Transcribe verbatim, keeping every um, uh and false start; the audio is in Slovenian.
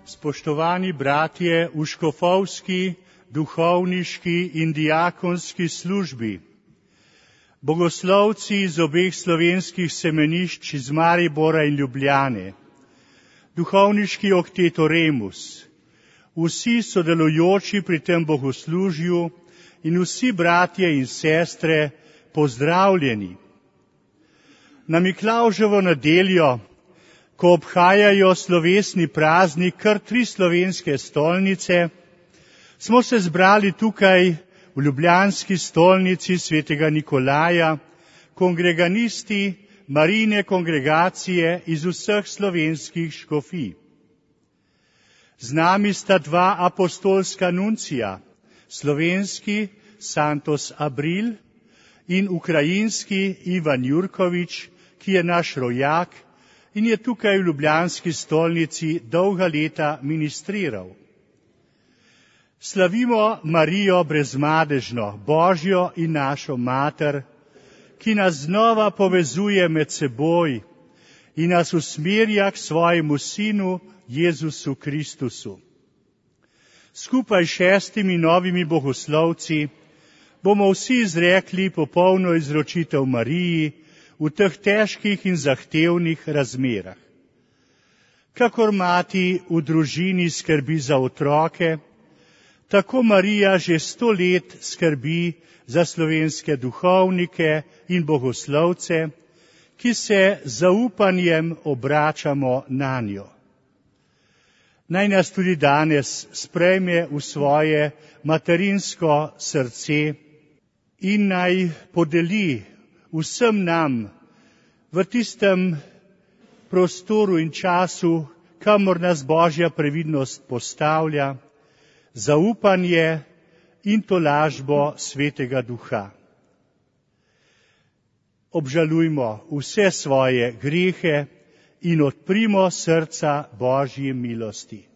Spoštovani bratje v škofovski, duhovniški in diakonski službi, bogoslovci iz obeh slovenskih semenišč iz Maribora in Ljubljane, duhovniški oktet Oremus, vsi sodelujoči pri tem bogoslužju in vsi bratje in sestre, pozdravljeni. Na Miklavževo nedeljo, ko obhajajo slovesni praznik kar tri slovenske stolnice, smo se zbrali tukaj v ljubljanski stolnici svetega Nikolaja, kongreganisti Marijine kongregacije iz vseh slovenskih škofij. Z nami sta dva apostolska nuncija, slovenski Santos Abril in ukrajinski Ivan Jurkovič, ki je naš rojak in je tukaj v ljubljanski stolnici dolga leta ministriral. Slavimo Marijo brezmadežno, Božjo in našo mater, ki nas znova povezuje med seboj in nas usmerja k svojemu sinu Jezusu Kristusu. Skupaj s šestimi novimi bogoslovci bomo vsi izrekli popolno izročitev Mariji v teh težkih in zahtevnih razmerah. Kakor mati v družini skrbi za otroke, tako Marija že sto let skrbi za slovenske duhovnike in bogoslovce, ki se z zaupanjem obračamo nanjo. Naj nas tudi danes sprejme v svoje materinsko srce in naj podeli vsem nam v tistem prostoru in času, kamor nas Božja previdnost postavlja, zaupanje in tolažbo Svetega Duha. Obžalujmo vse svoje grehe in odprimo srca Božji milosti.